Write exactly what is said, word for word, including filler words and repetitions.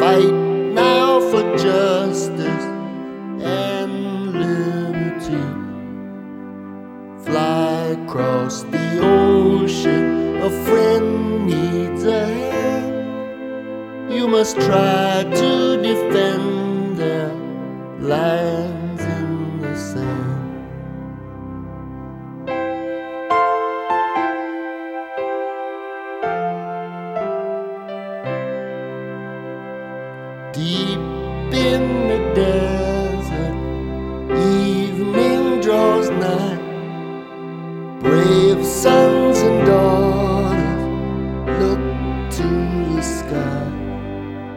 Fight now for justice and liberty. Fly across the ocean, a friend needs a hand. You must try to defend their lands in the sand. Deep in the desert, evening draws nigh. Brave sun